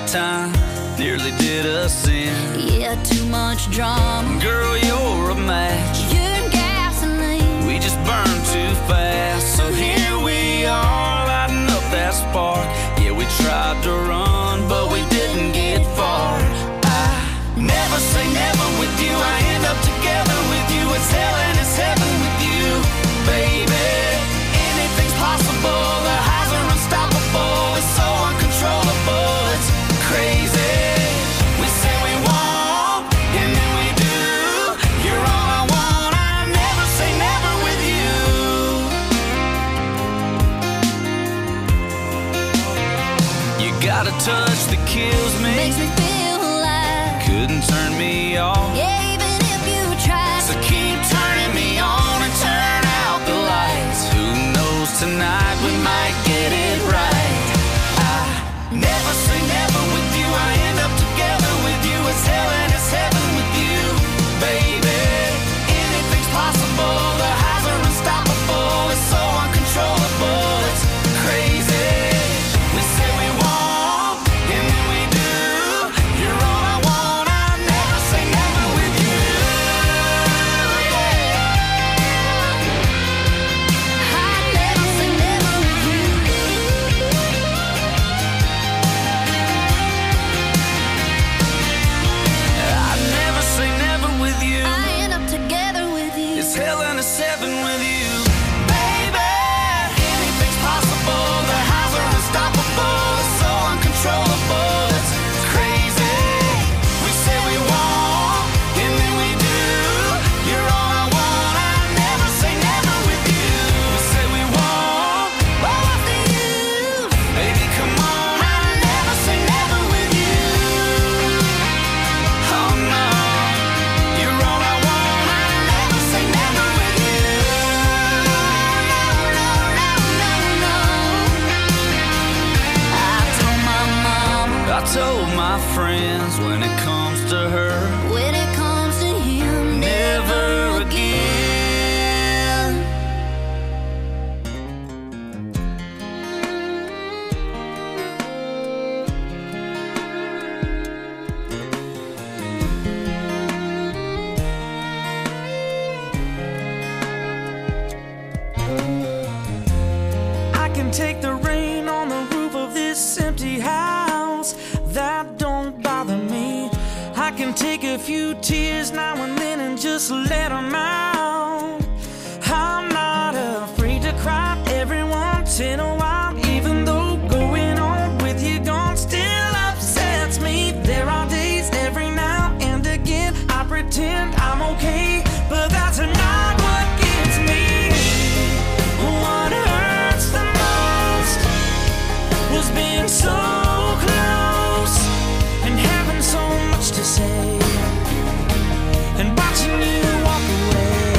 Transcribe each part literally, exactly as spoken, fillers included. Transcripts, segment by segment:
time nearly did us in. Yeah, too much drama. Girl, you're a match. You're gasoline. We just burned too fast. So here we are, lighting up that spark. Yeah, we tried to run, but we didn't get far. I never say never with you. I end up together with you. It's hell and it's heaven with you, baby. Anything's possible. The highs are unstoppable. It's so uncontrollable. It's crazy. We say we won't, and then we do. You're all I want. I never say never with you. You got a touch that kills me. Makes me feel alive. Couldn't turn me off. Yeah, even if you tried. So keep turning me on and turn out the lights. Who knows, tonight we might get it right. I never say never with you. I end up together with you. It's hell and it's heaven with you, baby. Anything's possible. The highs are unstoppable. It's so uncontrollable. It's crazy. We say we won't, and then we do. You're all I want. I never say never with you. I never say never with you. I never say never with you. I end up together with you. It's hell and it's heaven with you, baby. Anything's possible. The highs are unstoppable. It's so uncontrollable. It's crazy. We say we won't, and then we do. You're all I want. I never say never with you. We say we won't. Well, what's the use? Baby, come on. I never say never with you. Oh no, you're all I want. I never say never with you. No, no, no, no, no. I told my mama, I told my friends, when it comes to her, when it comes to him, never again. I can take the rain on the roof of this empty house. That don't bother me. I can take a few tears now and then and just let them out. I'm not afraid to cry every once in a while, even though going on with you gone still upsets me. There are days every now and again I pretend I'm okay, but that's not what gets me. What hurts the most was being so close and having so much to say, and watching you walk away.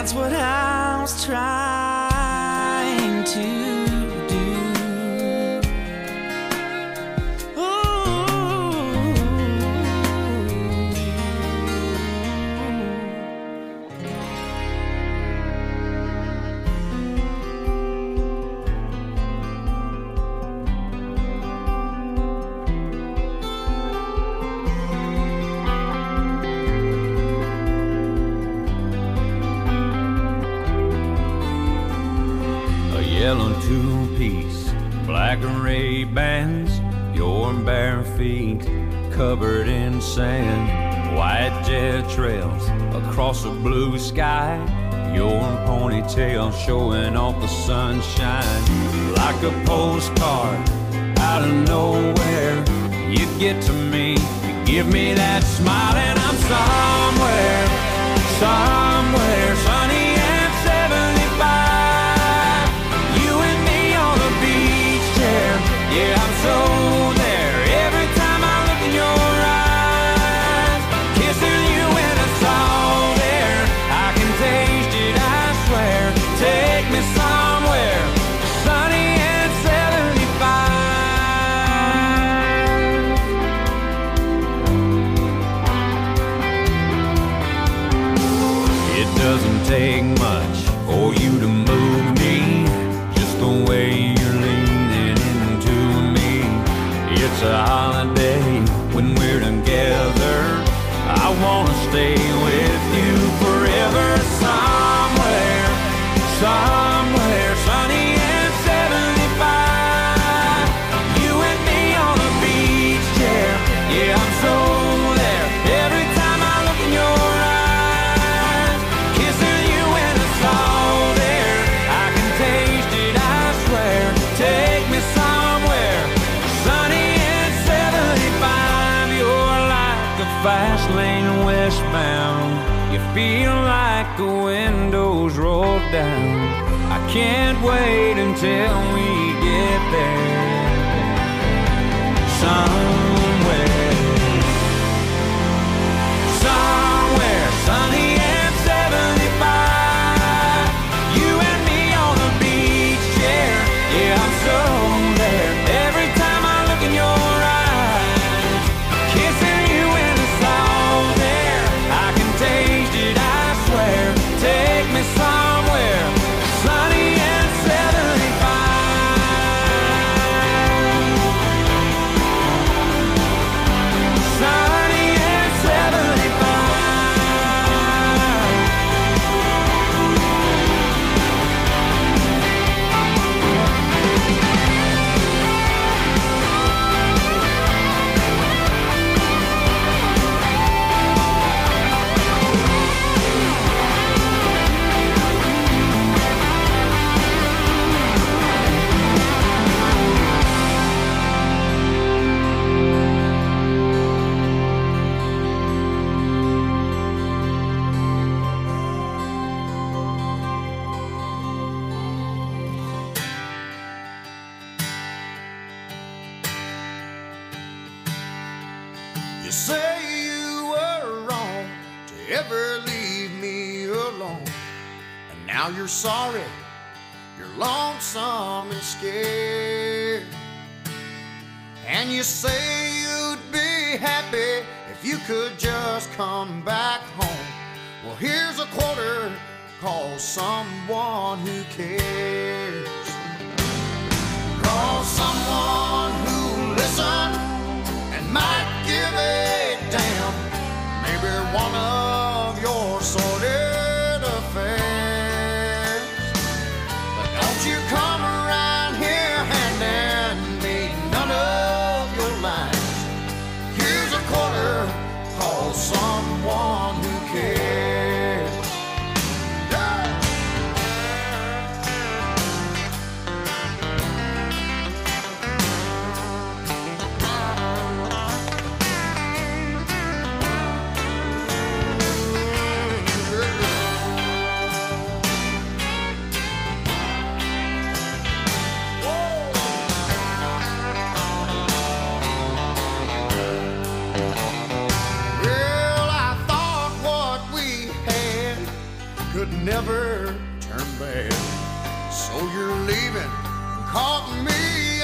That's what I was trying to do. Yellow two-piece, black and red bands, your bare feet covered in sand, white jet trails across a blue sky, your ponytail showing off the sunshine. Like a postcard out of nowhere, you get to me, you give me that smile, and I'm somewhere, somewhere sunny and seventy-five. Yeah, I'm so there every time I look in your eyes. Kissing you when it's all there. I can taste it, I swear. Take me somewhere sunny and seventy-five. It doesn't take much for you to move me, just the way you're leaning. It's a holiday when we're together. I wanna stay with you forever. Somewhere, somewhere sunny and seventy-five. You and me on a beach chair. Yeah, I'm so there every time I look in your eyes. Kissing you when it's all there. I can taste it, I swear. Take me somewhere sunny. Fast lane westbound, you feel like the windows roll down. I can't wait until we get there. Somewhere, somewhere sunny and seventy-five. You and me on a beach chair. Yeah, I'm so there every time I look in your eyes. Kissing take me somewhere sunny and seventy-five. Sunny and seventy-five. You say you were wrong to ever leave me alone, and now you're sorry, you're lonesome and scared. And you say you'd be happy if you could just come back home. Well, here's a quarter, call someone who cares. Call someone who'll listen and might give a damn. Maybe one of your sordid affairs. But don't you come around here handing me none of your lines. Here's a quarter, call someone who cares. Yeah. never turn back. So you're leaving, caught me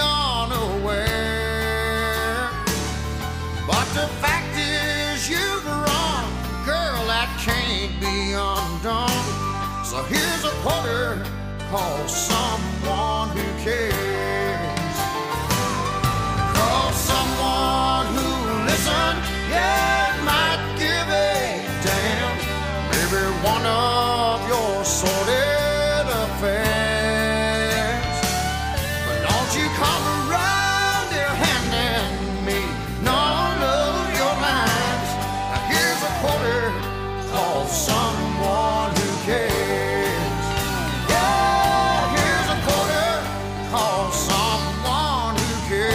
unaware. But the fact is you've run, girl, that can't be undone. So here's a quarter, call someone who cares. Call someone who'll listen, yeah, might give a damn. Maybe one of your sordid affairs. But don't you come around here handing me none of your lines. Now here's a quarter, call someone who cares. Yeah, here's a quarter, call someone who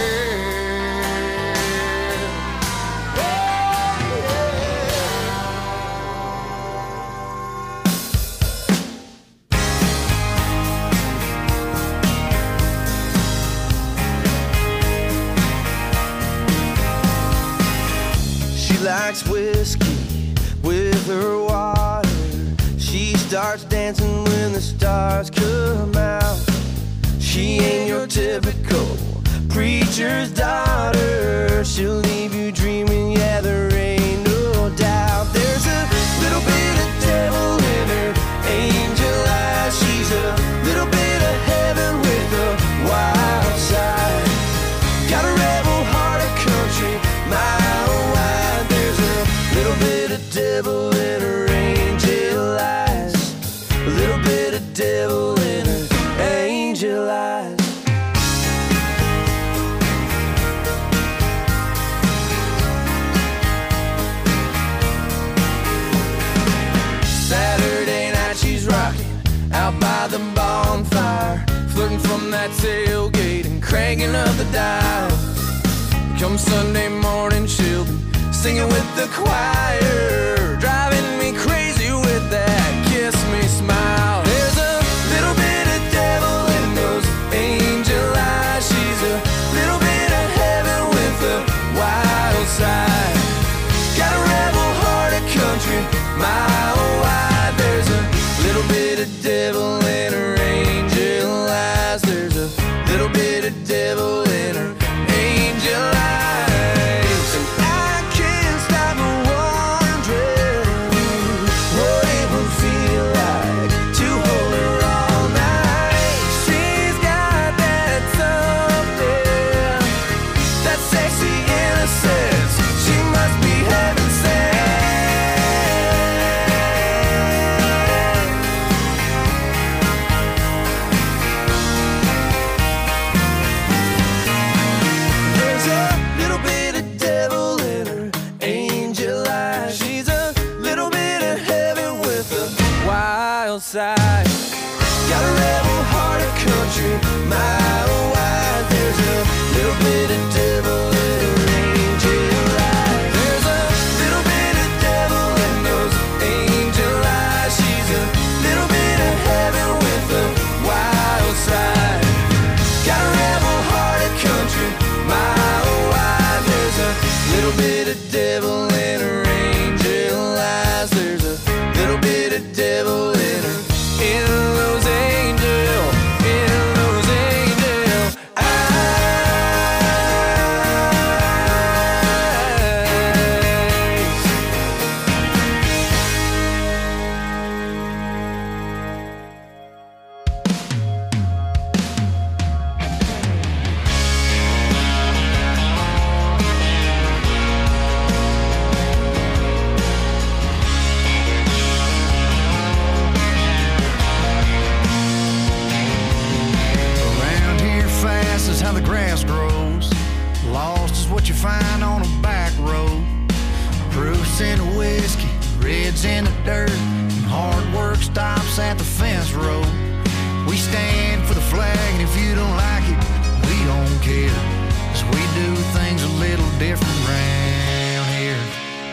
cares. Oh, She likes whiskey with her water. She starts dancing when the stars come out. She ain't your typical preacher's daughter. She'll leave you dreaming, yeah, there ain't no doubt. There's a little bit of devil in her angel eyes. She's a little bit of heaven with a wild side. Got a rebel heart of country, mile wide. There's a little bit of devil in her angel eyes. A little bit of devil in her angel eyes. Saturday night she's rocking out by the bonfire, flirting from that tailgate and cranking up the dial. Come Sunday morning she'll be singing with the choir, driving me crazy with that kiss me smile. There's a little bit of devil in those angel eyes. She's a little bit of heaven with a wild side. Got a rebel heart of country, mile wide. There's a little bit of devil in her angel eyes. There's a little bit of devil in her angel eyes. And I can't stop wondering what it would feel like to hold her all night. She's got that something, that sexy innocence. She must be heaven sent. There's a little bit of devil in her angel eyes. She's a little bit of heaven with a wild side. Got a rebel heart of country, mile wide. There's a little bit of devil in her angel eyes. There's a little bit of devil in those angel eyes. She's a little bit of heaven with a wild side. Got a rebel heart of country, mile wide. There's a little bit of devil in her angel eyes. There's a little bit of devil in her, in those angel, in those angel eyes. Around here fast is how the grass grows. Lost is what you find on a back road. Proofs in the whiskey, reds in the dirt, and hard work stops at the fence road. We stand for the flag, and if you don't like it, we don't care. 'Cause we do things a little different round here.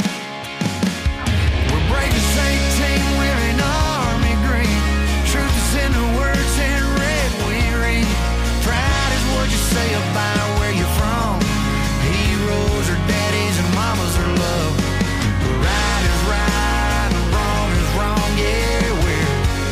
We're breaking eighteen, wearing army green. Truth is in the words in red we read. Pride is what you say about where you're from. Heroes are daddies and mamas are love. Right is right and wrong is wrong, yeah, we're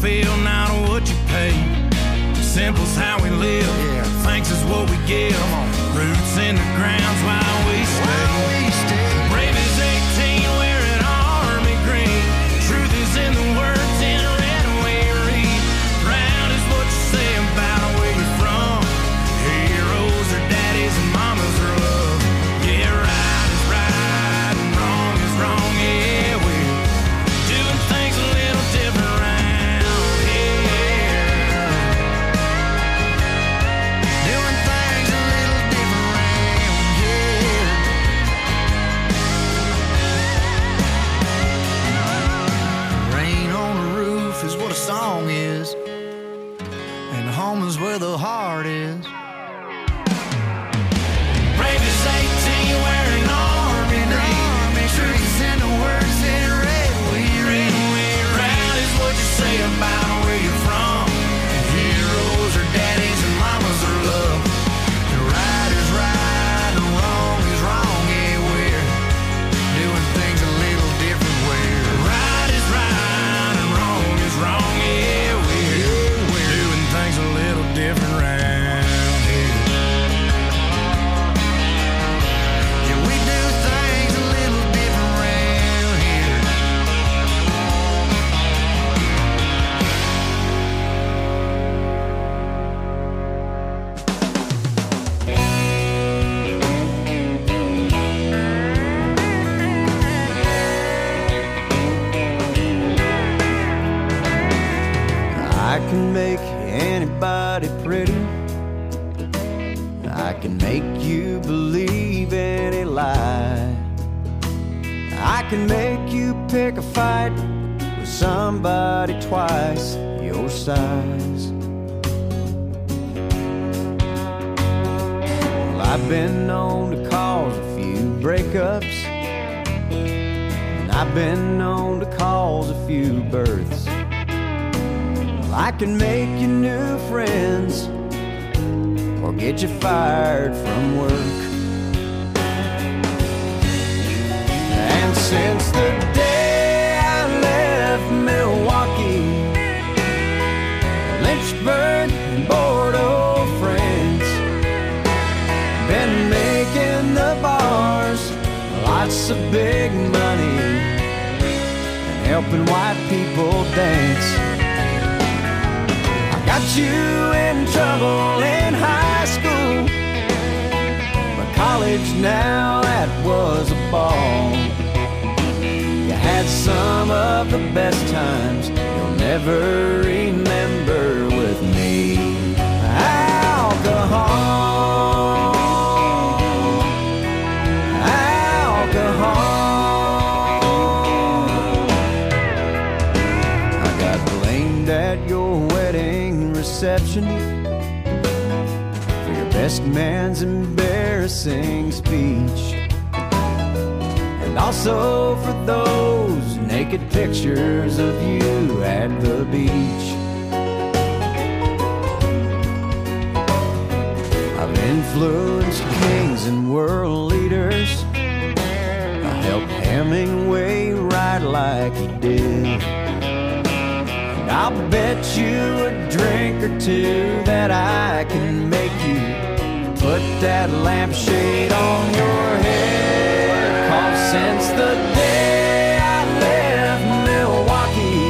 feel, not what you pay. Simple's how we live. Yeah. Thanks is what we give. Roots in the ground's while we stay. Brave as eighteen, wearing army green. Truth is in the words in red we read. Proud is what you say about where you're from. Heroes are daddies and mamas are love. Yeah, right is right and wrong is wrong. Yeah, we're doing things a little different round here. Doing things a little different round here. Rain on the roof is what a song is, and home is where the heart is. Brave as eighteen, wearing army green. Truth is in the words in red we read. Proud is what you say about where you're from. Heroes are daddies and mamas are love. The right is right and wrong is wrong. Yeah, we're doing things a little different. Where right is right and wrong is wrong. Yeah, we're doing things a little different round here. Yeah, we do things a little different round here. I can make anybody pretty. I can make you believe any lie. I can make you pick a fight with somebody twice your size. Well, I've been known to cause a few breakups, and I've been known to cause a few births. I can make you new friends or get you fired from work. And since the day I left Milwaukee, Lynchburg and Bordeaux, France, been making the bars lots of big money and helping white people dance. Got you in trouble in high school, but college now, that was a ball. You had some of the best times you'll never remember with me. Alcohol, alcohol. I got blamed at your wedding reception for your best man's embarrassing speech, and also for those naked pictures of you at the beach. I've influenced kings and world leaders. I helped Hemingway write like he did. I'll bet you a drink or two that I can make you put that lampshade on your head. 'Cause since the day I left Milwaukee,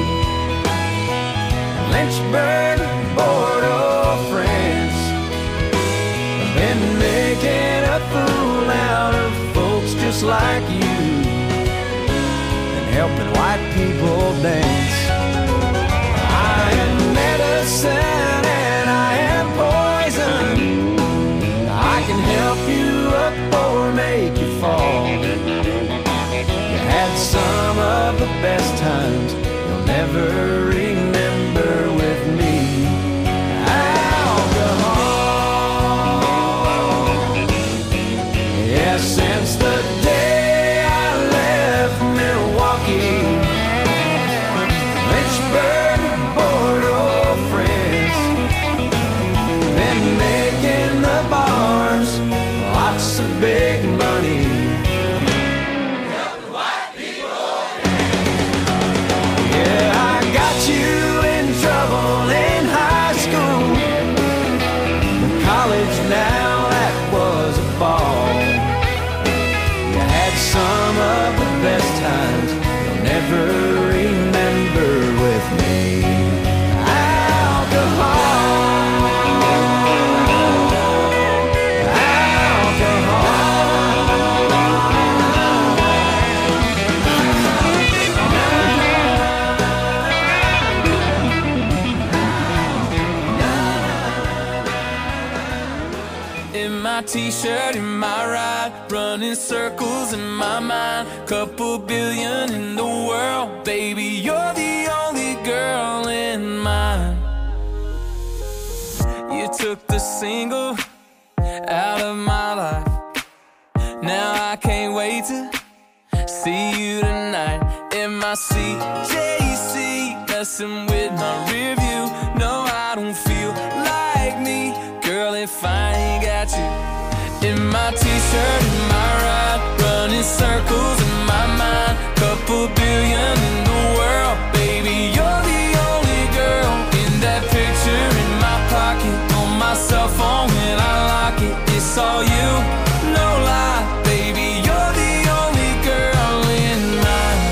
Lynchburg, Bordeaux, France, I've been making a fool out of folks just like you and helping white people dance. I am medicine and I am poison. I can help you up or make you fall. You had some of the best times you'll never remember with me. Alcohol. Yeah, since the day I left Milwaukee, Lynchburg, Bordeaux, France, been making the bars lots of big money. Yeah, I got ever remember with me. T-shirt in my ride, running circles in my mind. Couple billion in the world, baby, you're the only girl in mine. You took the single out of my life. Now I can't wait to see you tonight in my C J C, messing with my rear view. No, I don't feel like me, girl, if I ain't got you. In my t-shirt, in my ride, running circles in my mind. Couple billion in the world, baby, you're the only girl. In that picture in my pocket, on my cell phone when I lock it, it's all you, no lie, baby, you're the only girl in mine.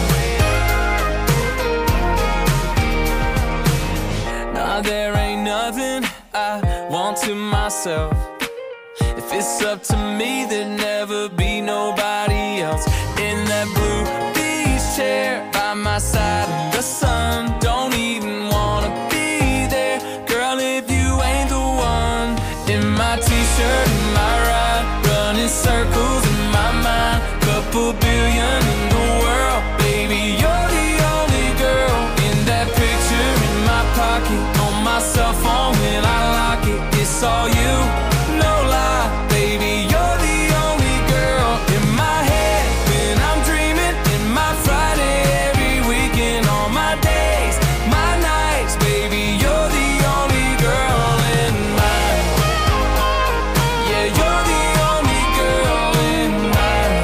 Nah, there ain't nothing I want to myself. If it's up to me, there'd never be nobody else. In that blue beach chair by my side in the sun, don't even wanna be there, girl, if you ain't the one. In my t-shirt, in my ride, running circles in my mind. Couple billion in the world, baby, you're the only girl. In that picture in my pocket, on my cell phone when I lock it, it's all you, no lie, baby, you're the only girl. In my head when I'm dreaming, in my Friday every weekend, all my days, my nights, baby, you're the only girl in mine. Yeah, you're the only girl in mine.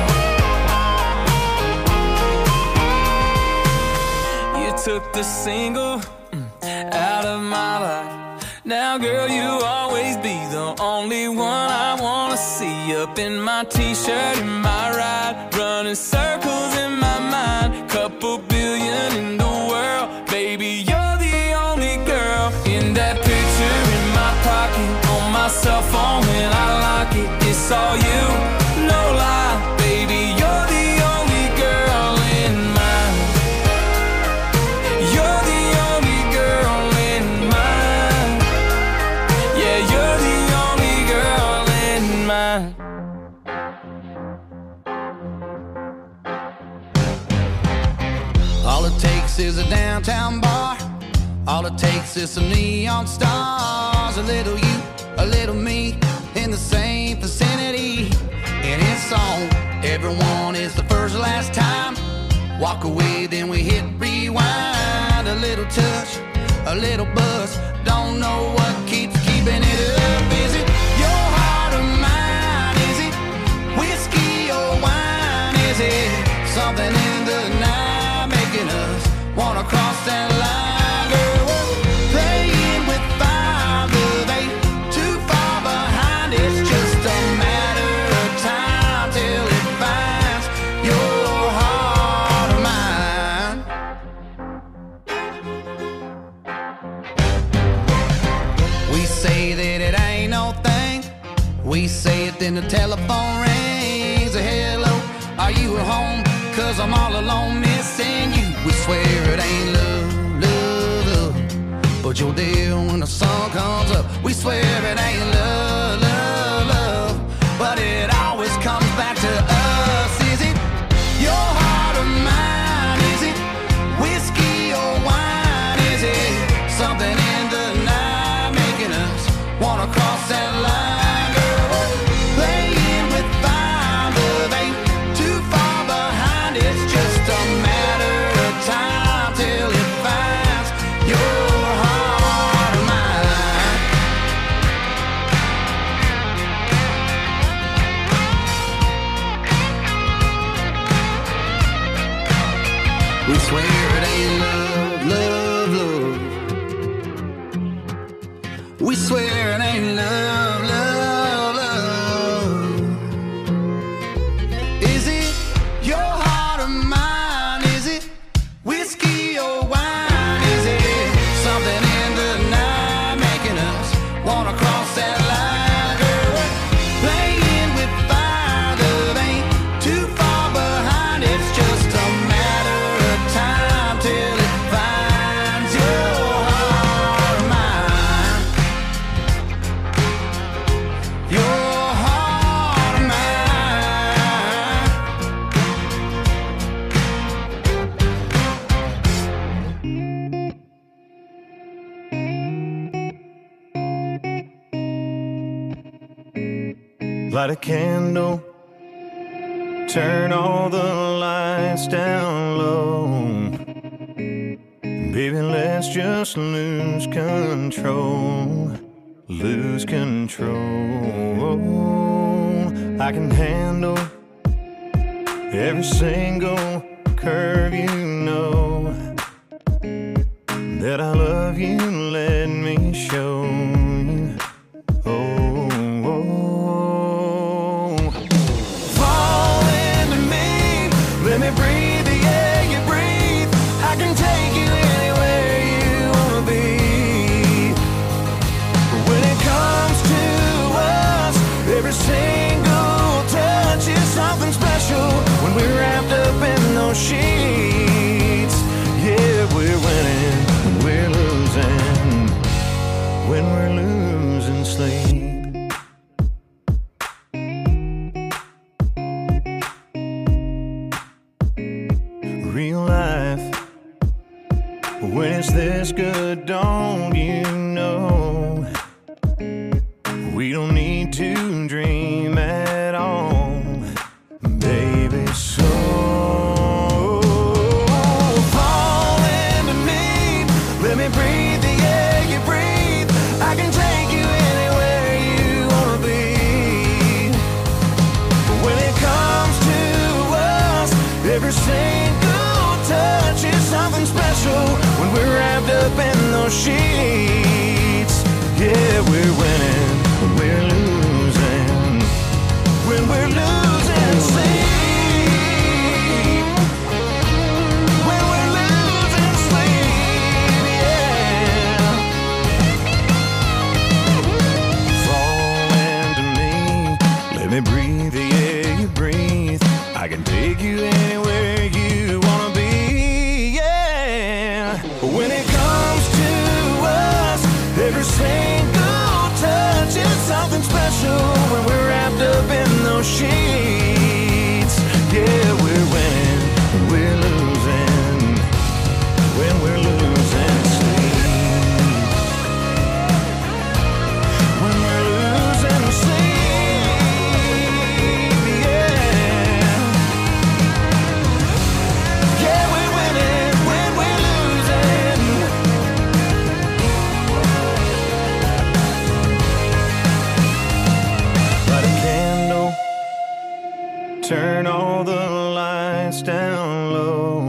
You took the single mm, out of my life. Now, girl, you always be the only one I wanna see. Up in my t-shirt, in my ride, running circles in my mind. Couple billion in the world, baby, you're the only girl. In that picture in my pocket, on my cell phone when I lock it, it's all you, no lie, baby, you're the only girl in mine. You're the only girl in mine. Yeah, you're the only girl in mine. All it takes is a downtown bar. All it takes is some neon stars. A little you, a little me, in the same vicinity. And it's on. Everyone is the first last time. Walk away, then we hit rewind. A little touch, a little buzz. Don't know what keeps keeping it up. Is it your heart or mine? Is it whiskey or wine? Is it something in the night making us wanna cross that line? Girl, we're playing with fire, but they too far behind. It's just a matter of time till it finds your heart or mine. We say that it ain't no thing. We say it, then the telephone rings. A hello, are you at home? Cause I'm all alone missing you. We swear it ain't love, love, love, but you're there when the sun comes up. We swear it ain't love, love, love, but it always comes back to us. Is it your heart or mine? Is it whiskey or wine? Is it something in the night making us wanna cross that line? Girl, playing with fire, but they too far behind. It's just a matter of time till it finds your heart or mine. We swear it ain't love, love, love. We swear it ain't love, love, love. Is it your heart or mine? Is it Light a candle, turn all the lights down low. Baby, let's just lose control, lose control. I can handle every single curve, you know that I love you, let me show you. Oh, oh. Fall into me, let me breathe the air you breathe. I can take you anywhere you wanna be. When it comes to us, every single touch is something special. When we're wrapped up in those sheets, yeah, we're winning, we're losing, when we're losing sleep. Real life, when it's this good, don't you know? We don't need to dream at all, baby, so fall into me, let me breathe the air you breathe. I can take you anywhere you wanna be. When it comes to us, every single touch is something special. When we're wrapped up in those sheets, yeah, we're winning, we're losing, when we're losing sleep, when we're losing sleep, yeah. Fall into me, let me breathe the air you breathe. I can take you anywhere you wanna be, yeah. When it comes to us, every single touch is something special. When we're wrapped up in those sheets, yeah, we're winning, we're losing, when we're losing sleep, when we're losing sleep, yeah. Yeah, we're winning when we're losing. Light a candle, turn all the lights down low.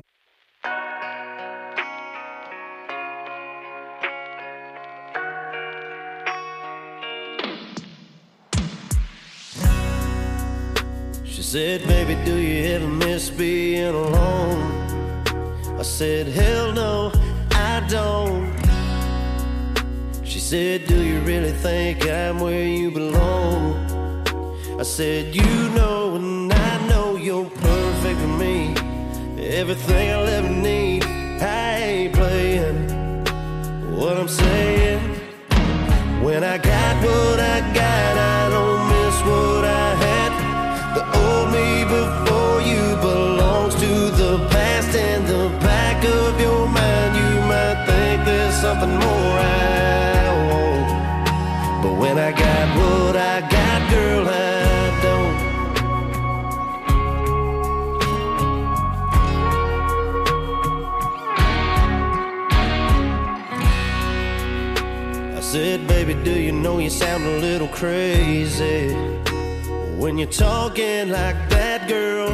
She said, baby, do you ever miss being alone? I said, hell no, I don't. She said, do you really think I'm where you belong? I said, you know and I know you're perfect for me. Everything I'll ever need, I ain't playing. What I'm saying, when I got what I got, I don't miss what I had. The old me before you belongs to the past. In the back of your mind, you might think there's something more I want. But when I got what I got, girl, I don't. I said, baby, do you know you sound a little crazy when you're talking like that, girl?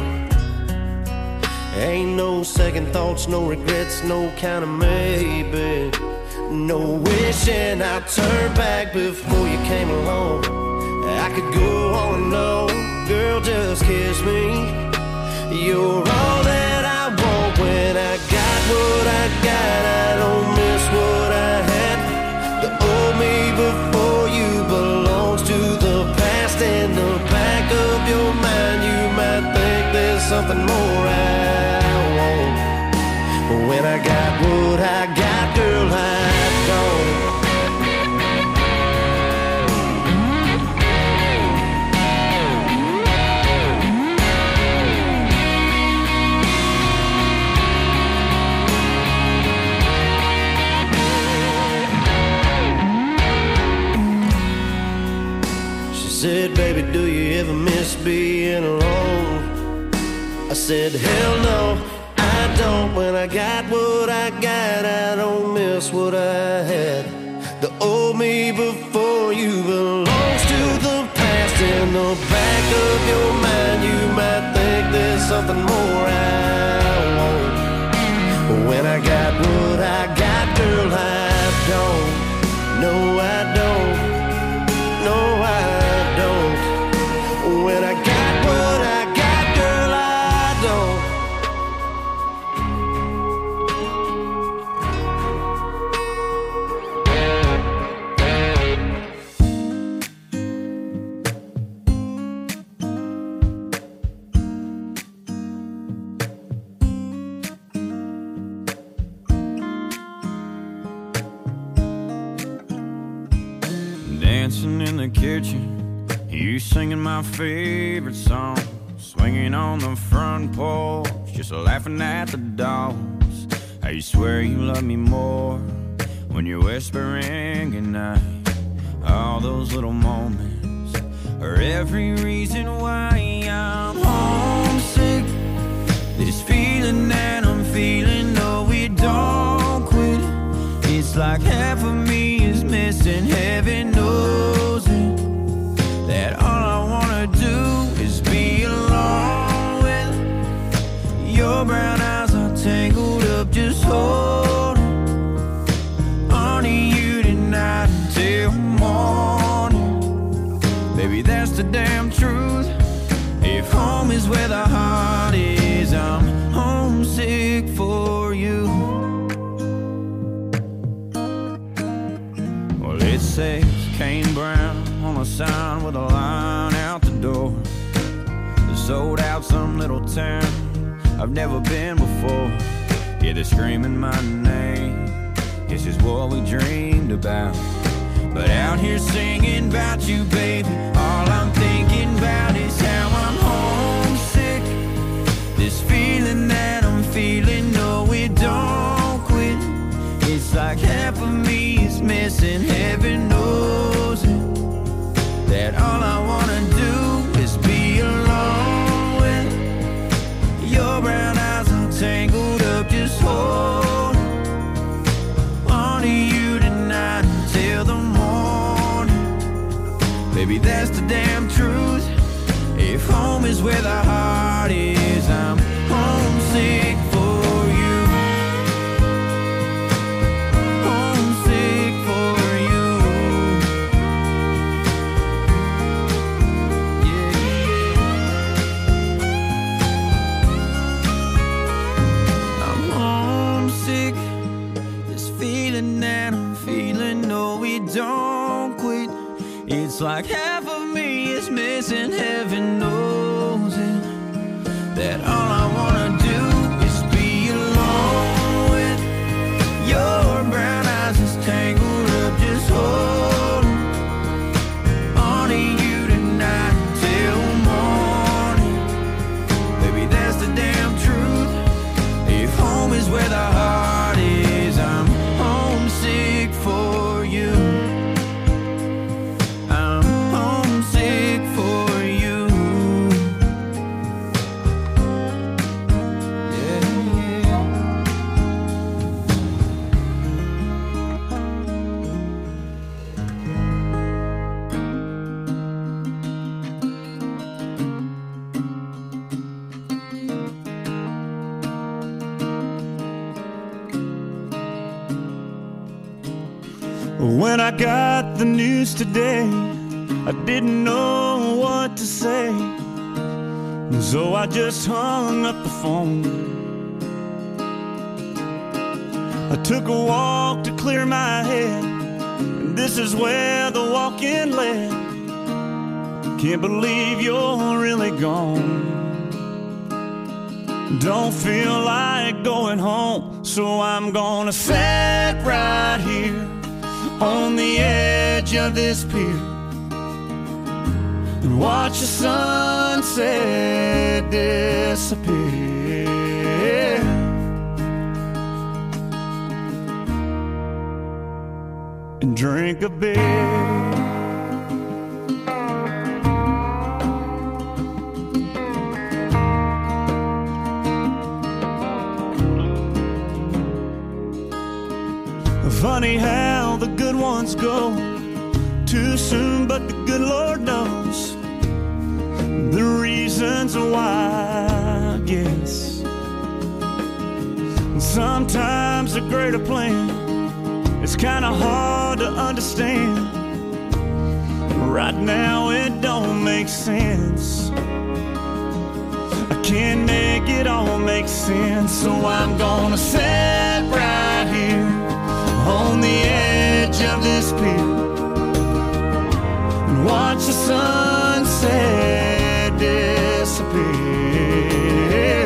Ain't no second thoughts, no regrets, no kind of maybe. No wishing I'd turn back before you came along. I could go on and on, girl, just kiss me. You're all that I want. When I got what I got, I don't miss what I had. The old me before you belongs to the past. In the back of your mind, you might think there's something more I want. But when I got what I got, girl, I don't. She said, said, baby, do you ever miss being alone? I said, hell no, I don't. When I got what I got, I don't miss what I had. The old me before you belongs to the past. In the back of your mind, you might think there's something more I want. But when I got what I got, girl, I don't. No, I don't. No, I don't. When I got what I got, girl, I don't. Dancing in the kitchen, you singing my favorite song, swinging on the front porch, just laughing at the dogs. I swear you love me more when you're whispering goodnight. All those little moments are every reason why I'm homesick. This feeling that I'm feeling, no, we don't quit. It's like half of me is missing, heaven knows it. That all I wanna do is be alone with your brown eyes are tangled up, just holding on to you tonight until morning. Baby, that's the damn truth. If home is where the heart is, I'm homesick for you. Well, it says Kane Brown on a sign with a line out the door. They sold out some little town I've never been before. Yeah, they're screaming my name. This is what we dreamed about. But out here singing about you, baby, all I'm thinking about is how I'm homesick. This feeling that I'm feeling, no, we don't quit. It's like half of me is missing, heaven knows it. That all I wanna do is be alone with your brown eyes all tangled up, just hold on to you tonight until the morning. Baby, that's the damn truth. If home is where the heart is, I'm homesick for you. Homesick for you. Yeah, yeah. I'm homesick. This feeling that I'm feeling, no, we don't quit. It's like half of me is missing, heaven knows it. That all I wanna do is be alone with your brown eyes just tangled up, just holding on to you tonight till morning. Baby, that's the damn truth. If home is where the heart is, I'm homesick for you. I'm homesick for you. Yeah, yeah. When I got the news today, I didn't know what to say, so I just hung up the phone. I took a walk to clear my head, and this is where the walk-in led. Can't believe you're really gone. Don't feel like going home, so I'm gonna sit right here on the edge of this pier and watch the sunset disappear. And drink a beer. Funny how the good ones go too soon, but the good Lord knows the reasons why, I guess. Sometimes a greater plan is kinda hard to understand. Right now it don't make sense. I can't make it all make sense, so I'm gonna sit right here on the edge of this pier and watch the sunset disappear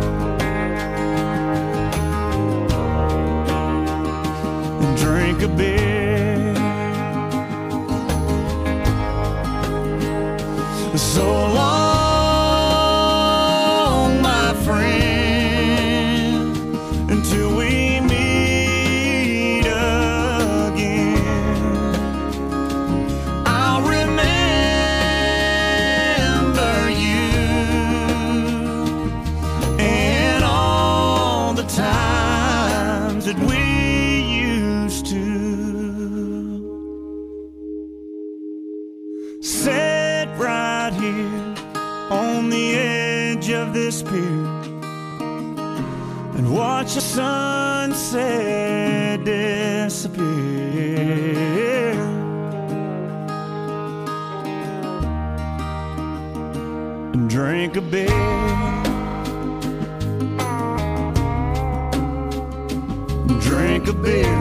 and drink a beer. So long, my friend, until we meet again. I'll remember you and all the times that we used to sit right here on the edge of this pier and watch the sunset disappear and drink a beer, drink a beer,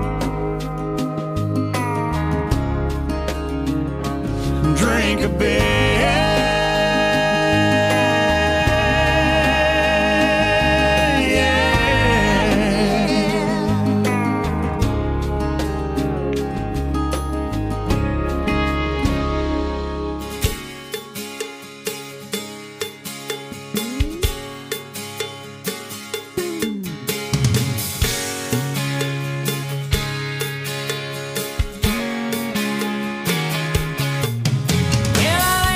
drink a beer. Well, I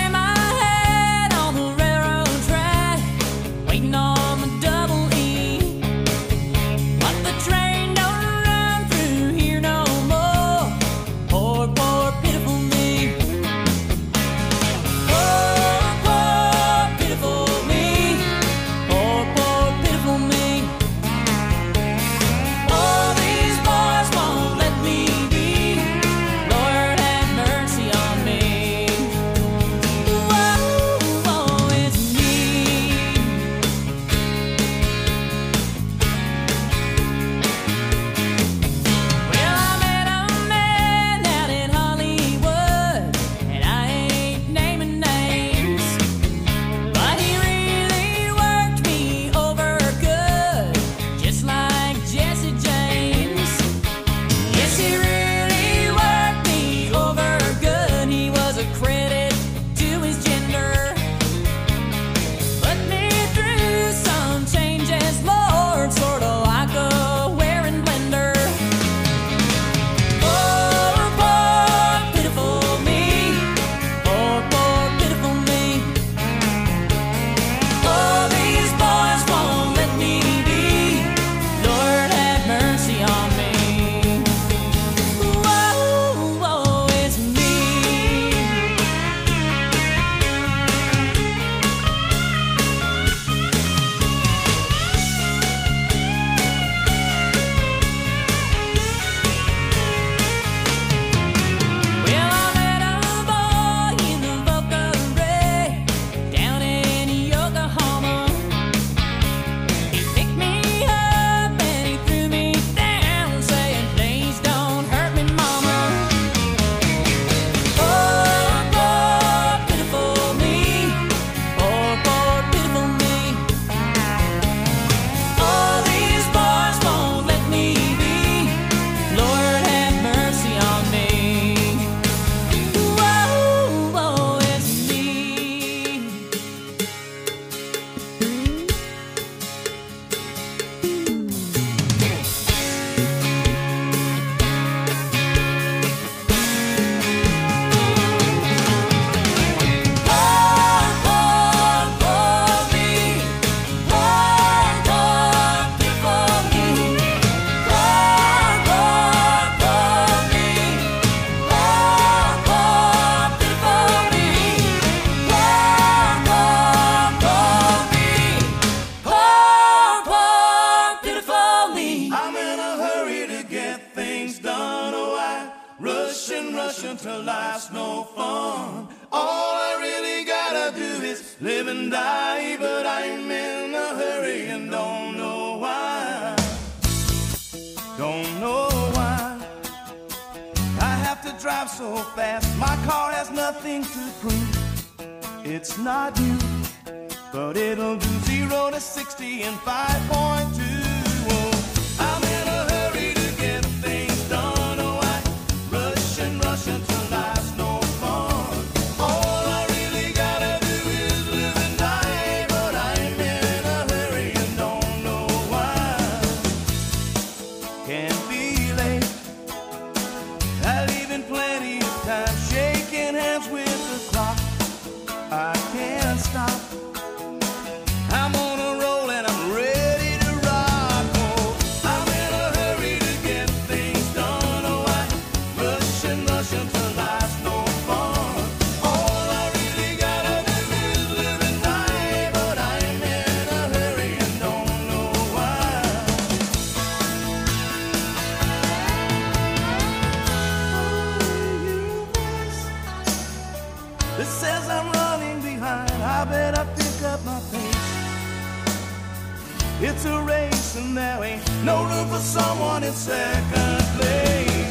rushing till life's no fun. All I really gotta do is live and die, but I'm in a hurry and don't know why. Don't know why I have to drive so fast. My car has nothing to prove. It's not new, but it'll do zero to sixty in five point two. Oh, I'm in a hurry to get things done. Oh, I rush and rush until life's no fun. All I really gotta do is live and die, but I'm in a hurry and don't know why. Can't be late. I leave in plenty of time, shaking hands with the clock. I can't stop. I'm on a roll and I'm ready to rock. Oh, I'm in a hurry to get things done. Oh, I rush and rush until life's no fun. All I really gotta do is live and die, but I'm in a hurry and don't know why. It says I'm running behind. I better pick up my pace. It's a race and there ain't no room for someone in second place.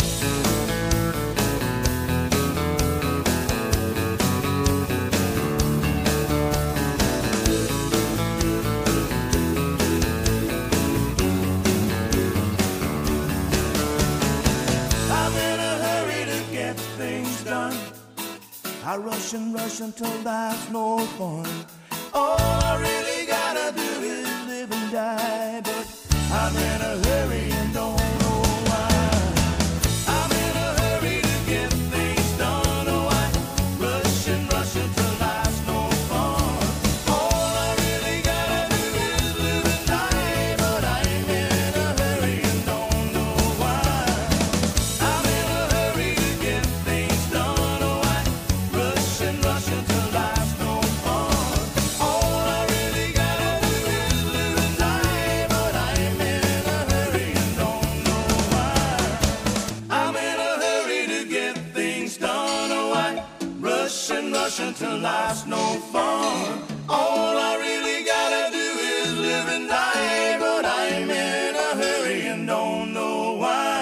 I'm in a hurry to get things done. I rush and rush until there's no fun. All I really gotta do is live and die, but I'm in a hurry and don't know why. I'm in a hurry to get things done. Oh, I rush and rush until life's no fun. All I really gotta do is live and die, but I'm in a hurry and don't know why. I'm in a hurry to get things done. Oh, I rush and rush until life's no fun. All I really gotta do is live and die, but I'm in a hurry and don't know why. I'm in a hurry to get things done. Oh, I rush and rush until life's no fun. All I really gotta do is live and die, but I'm in a hurry and don't know why.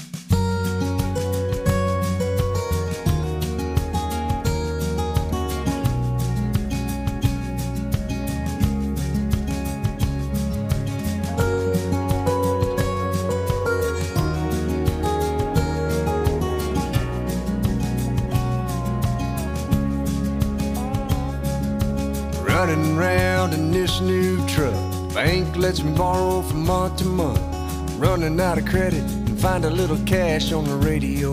Running round in this new truck. Bank lets me borrow from month to month. Running out of credit and find a little cash on the radio.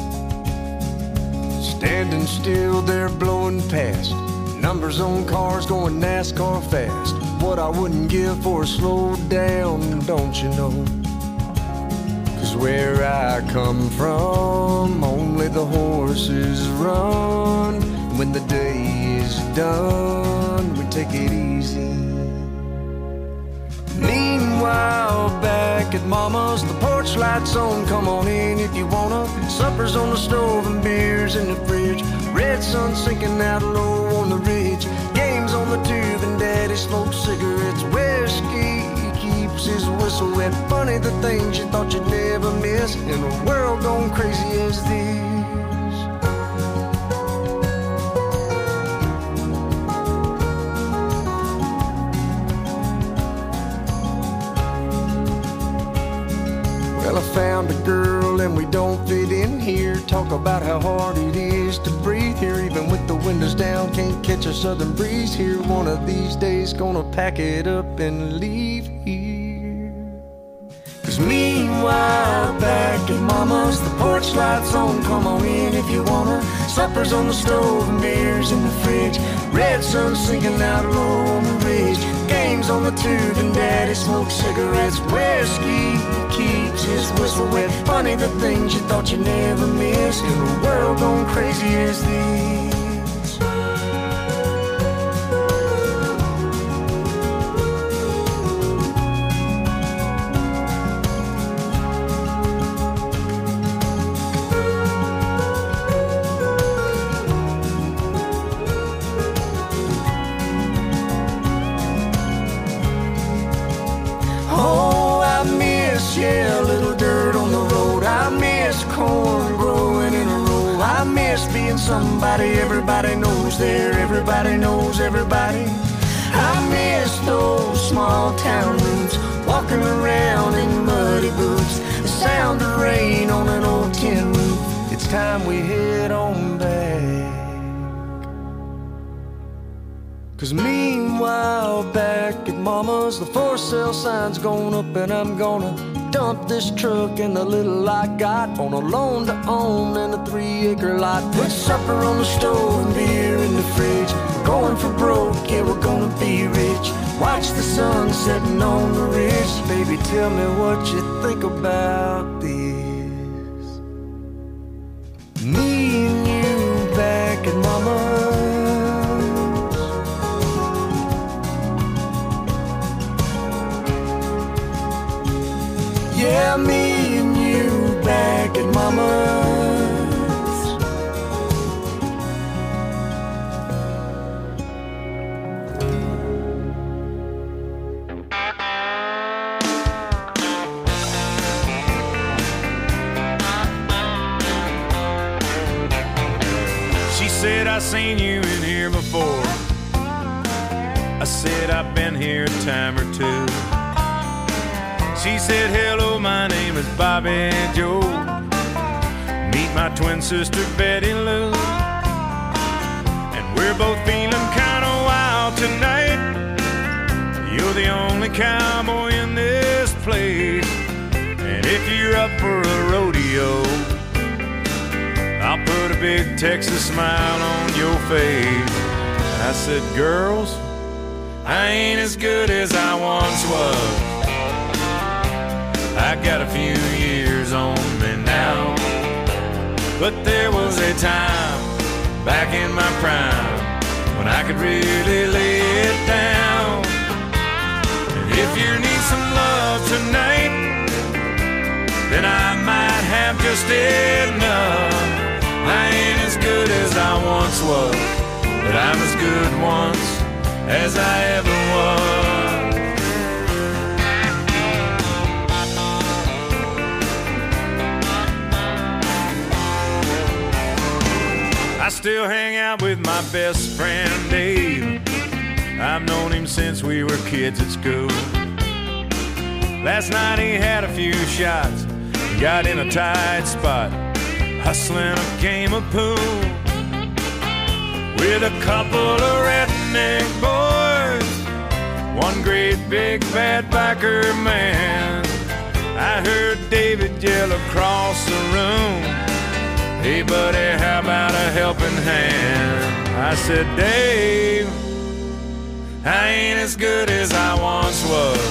Standing still there blowing past. Numbers on cars going NASCAR fast. What I wouldn't give for a slow down, don't you know? Cause where I come from, only the horses run. When the day is done, we take it easy. Meanwhile, back at Mama's, the porch lights on, come on in if you wanna. Supper's on the stove and beers in the fridge. Red sun sinking out low on the ridge. Games on the tube and Daddy smokes cigarettes. Whiskey keeps his whistle wet. Funny the things you thought you'd never miss in a world gone crazy as this. Well, I found a girl and we don't fit in here. Talk about how hard it is to breathe here. Even with the windows down, can't catch a southern breeze here. One of these days gonna pack it up and leave here. Cause meanwhile, back at Mama's, the porch lights on, come on in if you wanna. Supper's on the stove and beers in the fridge. Red sun sinking out low on the ridge. Games on the tube and Daddy smokes cigarettes. Whiskey keeps his whistle wet. Funny the things you thought you'd never miss in a world gone crazy as this. miss being somebody everybody knows there. Everybody knows everybody. I miss those small town roots, walking around in muddy boots, the sound of rain on an old tin roof. It's time we head on back. 'Cause meanwhile back at Mama's, the for sale sign's gone up, and I'm gonna dump this truck and the little I got on a loan to own and a three acre lot. Put supper on the stove and beer in the fridge. Going for broke, yeah, we're gonna be rich. Watch the sun setting on the ridge. Baby, tell me what you think about this. Me and you back at Mama's. Yeah, me and you back at Mama's. She said, I seen you in here before. I said, I've been here a time or two. She said, hello, my name is Bobby Joe. Meet my twin sister, Betty Lou. And we're both feeling kinda wild tonight. You're the only cowboy in this place. And if you're up for a rodeo, I'll put a big Texas smile on your face. I said, girls, I ain't as good as I once was. I got a few years on me now, but there was a time back in my prime when I could really lay it down. And if you need some love tonight, then I might have just enough. I ain't as good as I once was, but I'm as good once as I ever was. I still hang out with my best friend Dave. I've known him since we were kids at school. Last night he had a few shots and got in a tight spot, hustling a game of pool with a couple of redneck boys, one great big bad biker man. I heard David yell across the room, hey buddy, how about a helping hand? I said, Dave, I ain't as good as I once was.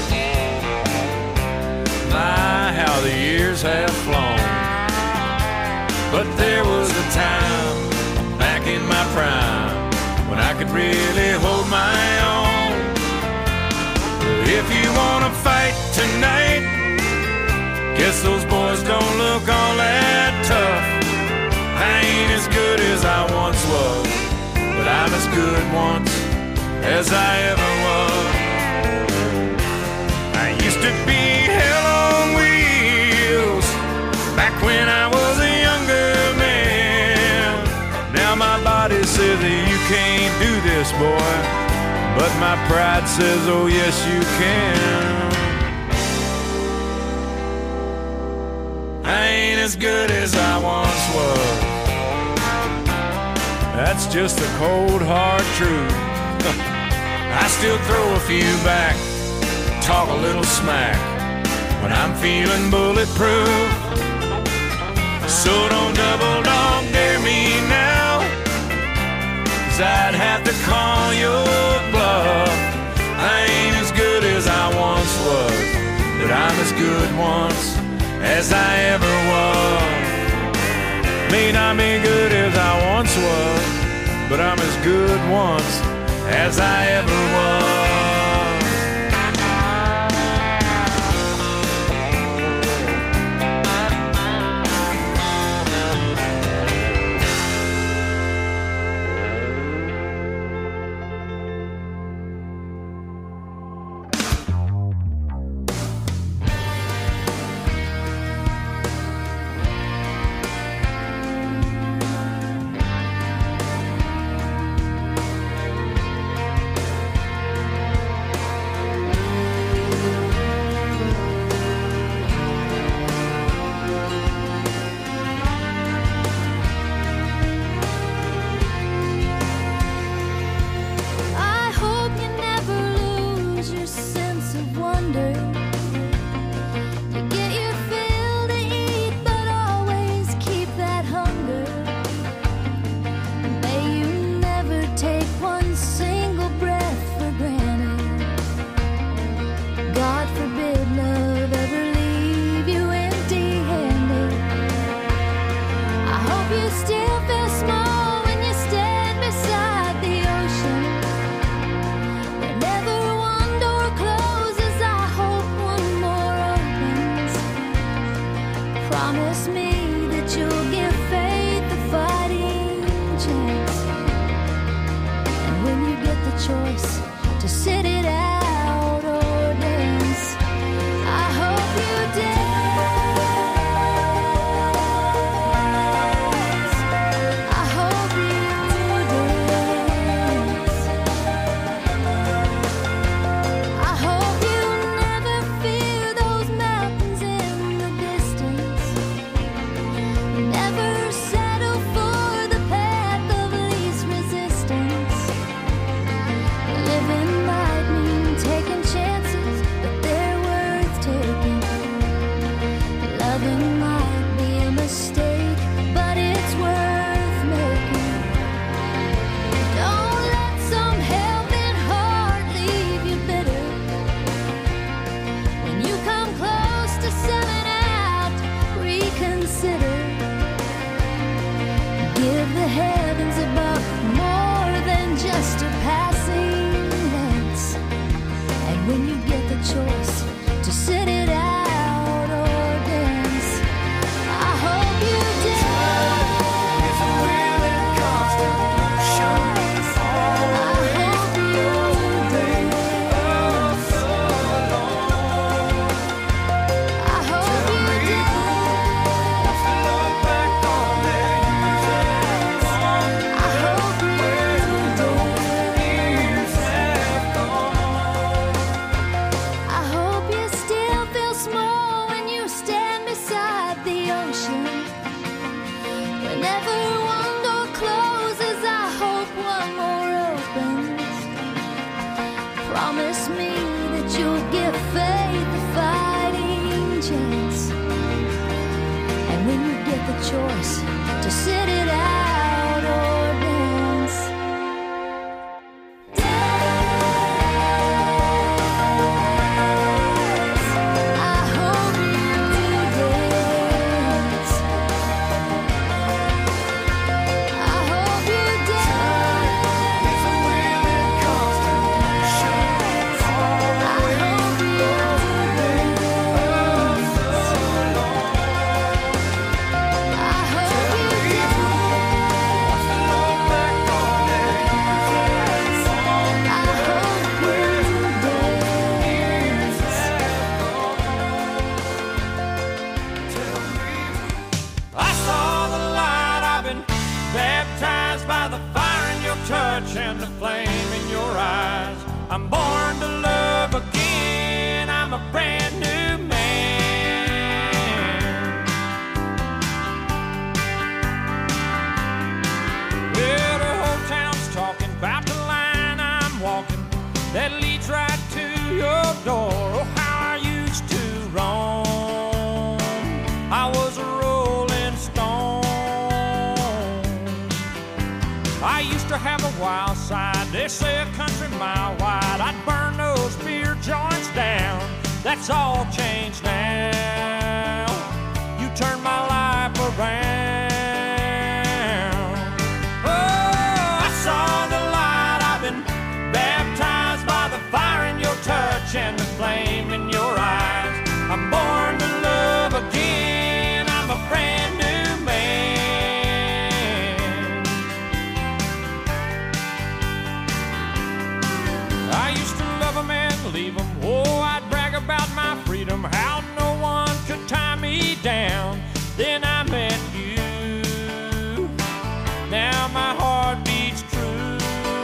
My, how the years have flown. But there was a time back in my prime when I could really hold my own. If you wanna fight tonight, guess those boys don't look all that tough. I ain't as good as I once was, but I'm as good once as I ever was. I used to be hell on wheels back when I was a younger man. Now my body says that you can't do this, boy, but my pride says, oh yes you can. I ain't as good as I once was. That's just the cold hard truth. I still throw a few back, talk a little smack when I'm feeling bulletproof. So don't double dog dare me now, 'cause I'd have to call your bluff. I ain't as good as I once was, but I'm as good once as I ever was. May not be good as I once was, but I'm as good once as I ever was. Promise me that you'll give faith a fighting chance. And when you get the choice to sit it out or dance, I hope you dance. I hope you dance. I hope you never fear those mountains in the distance. Never settle for the path of least resistance. Living might mean taking chances, but they're worth taking. Loving might be a mistake, but it's worth making. Don't let some helping heart leave you bitter. When you come close to selling out, reconsider. Give the heavens above more than just a passing glance. And when you get the choice to sit it out or dance, I hope you dance. It's a willing constitution. I hope you dance. I hope you dance. Look back on their years have gone. I hope you Years have gone. I hope you still feel small when you stand beside the ocean. Whenever one door closes, I hope one more opens. Promise me that you'll give faith a fighting chance. And when you get the choice to sit it out or dance, dance. I hope you dance. I hope you dance. It's a willing constitution. I hope you dance. I hope you dance. Look back on their years have gone. I hope you Years dance. have gone. I saw the light, I've been baptized by the fire in your touch and the flame in your eyes. I'm born to love again, I'm a brand new man. Well, the whole town's talking about the line I'm walking that leads right to your door. Oh, how I used to roam. I was a rolling stone. I used to have a wild side, they say a country mile wide. I'd burn those beer joints down. That's all changed now. You turned my life around. Oh, I saw the light, I've been baptized by the fire in your touch and the flame in your eyes. I'm born to love again, I'm a brand new man. I used to love 'em and leave 'em. Oh, I'd brag about my freedom, how no one could tie me down. Then I met you. Now my heart beats true.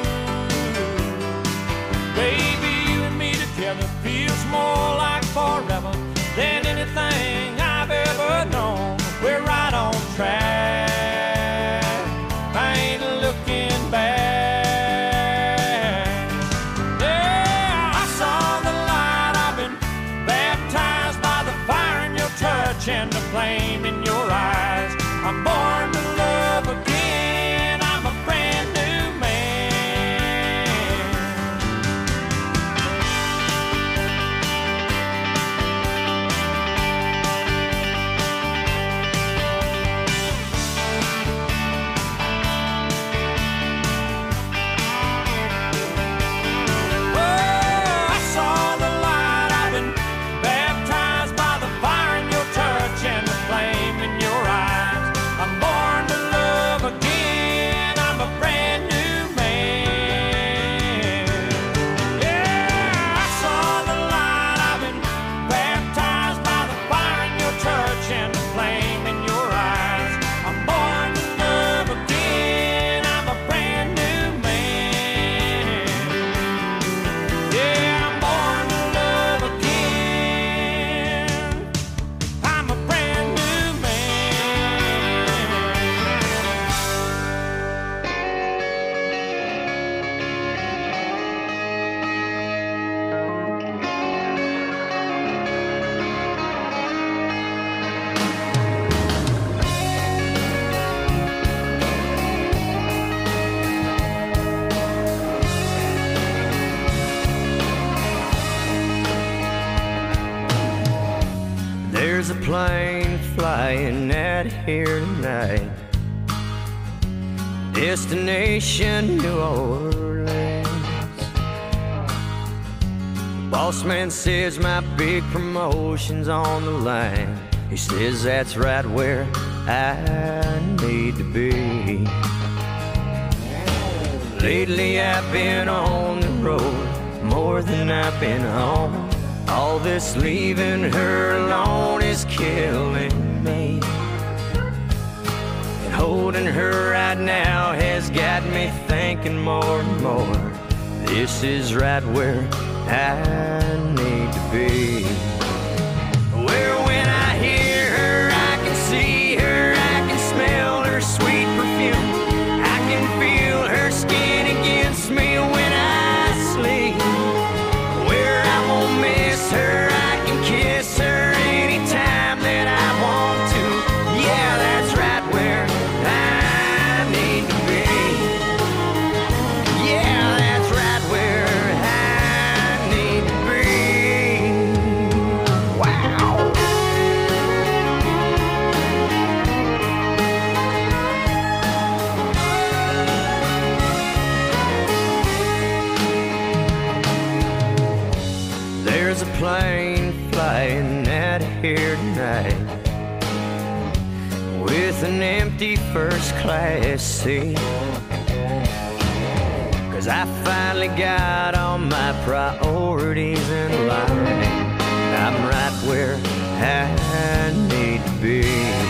Baby, you and me together feels more like forever than anything I've ever known. We're right on track. I ain't looking back. Yeah, I saw the light. I've been baptized by the fire in your touch and the flame in your eyes. flying out of here tonight. Destination New Orleans. Boss man says my big promotion's on the line. He says that's right where I need to be. Lately I've been on the road more than I've been home. All this leaving her alone is killing me. And holding her right now has got me thinking more and more. This is right where I need to be. Where when I hear her, I can see her, I can smell her sweet perfume. I can feel her skin against me when I sleep. Where I won't miss her, I can kiss her anytime that I want to. Yeah, that's right where I need to be. Yeah, that's right where I need to be. Wow. There's a plane flying out of here tonight with an empty first class seat. Cause I finally got all my priorities in line. I'm right where I need to be.